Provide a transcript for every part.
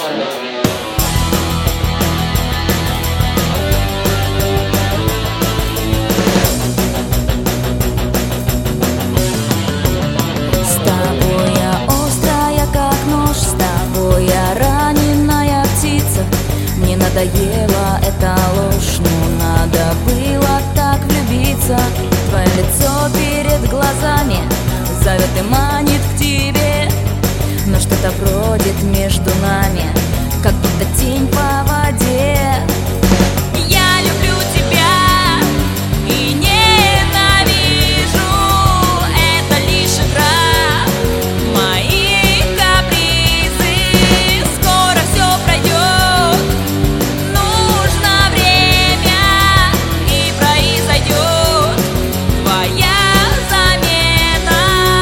С тобой я острая, как нож, с тобой я раненая птица. Мне надоела эта ложь, но надо было так влюбиться. Твое лицо перед глазами зовет и манит к тебе, но что-то бродит между нами, как будто тень по воде. Я люблю тебя и ненавижу, это лишь игра, мои капризы. Скоро все пройдет, нужно время, и произойдет твоя замена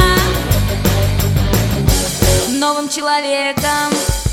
новым человеком.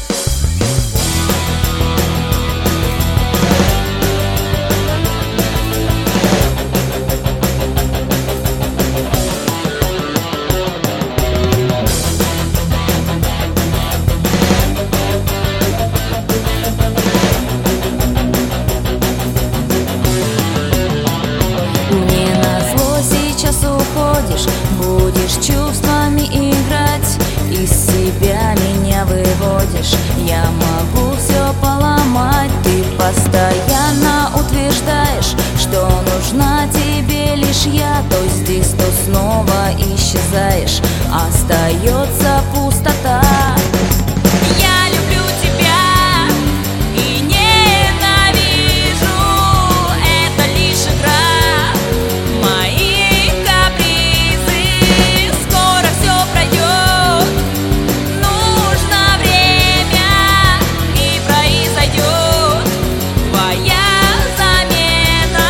Уходишь, будешь чувствами играть, из себя меня выводишь. Я могу все поломать. Ты постоянно утверждаешь, что нужна тебе лишь я. То здесь, то снова исчезаешь, остается пустота. Я люблю тебя и ненавижу, это лишь игра, мои капризы. Скоро все пройдет, нужно время, и произойдет твоя замена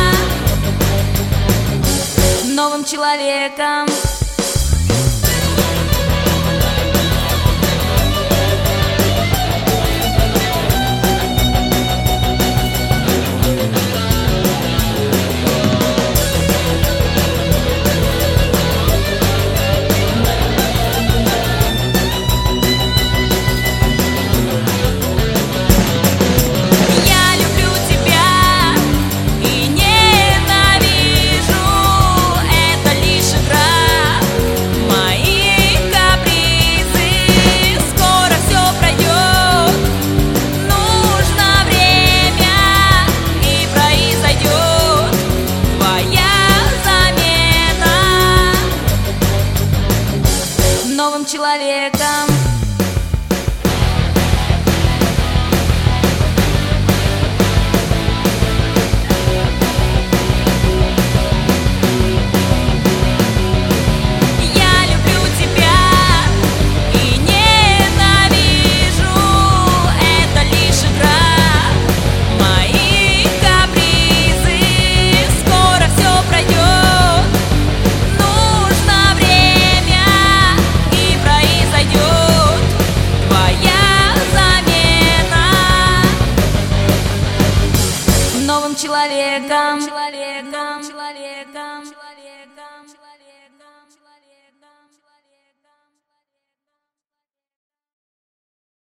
новым человеком. Новым человеком. Я люблю тебя и ненавижу, это лишь игра, мои капризы. Скоро все пройдет, нужно время, и произойдет твоя замена новым человеком.